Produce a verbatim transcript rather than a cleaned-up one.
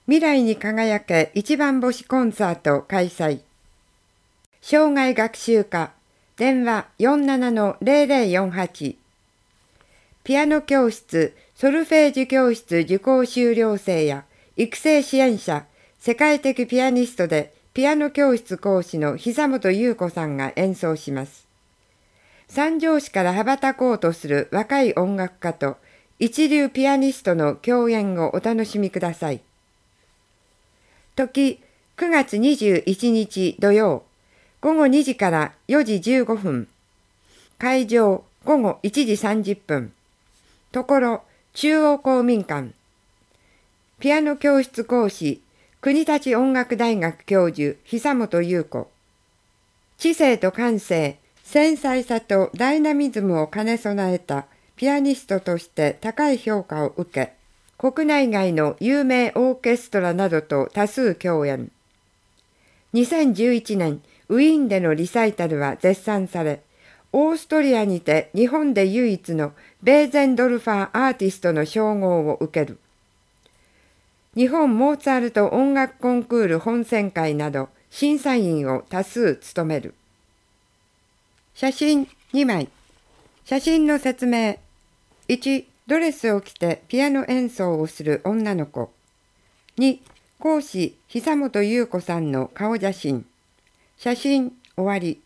未来に輝け一番星コンサート開催。生涯学習科電話 よんななのゼロゼロよんはち。ピアノ教室、ソルフェージュ教室受講修了生や育成支援者、世界的ピアニストでピアノ教室講師の久本優子さんが演奏します。三条市から羽ばたこうとする若い音楽家と一流ピアニストの共演をお楽しみください。時くがつにじゅういちにち土曜、ごごにじからよじじゅうごふん。会場ごごいちじさんじゅっぷん。ところ中央公民館。ピアノ教室講師、国立音楽大学教授久本優子。知性と感性、繊細さとダイナミズムを兼ね備えたピアニストとして高い評価を受け、国内外の有名オーケストラなどと多数共演。にせんじゅういちねん、ウィーンでのリサイタルは絶賛され、オーストリアにて日本で唯一のベーゼンドルファーアーティストの称号を受ける。日本モーツァルト音楽コンクール本選会など審査員を多数務める。写真にまい。写真の説明。いち、ドレスを着てピアノ演奏をする女の子。に、講師久本優子さんの顔写真。写真終わり。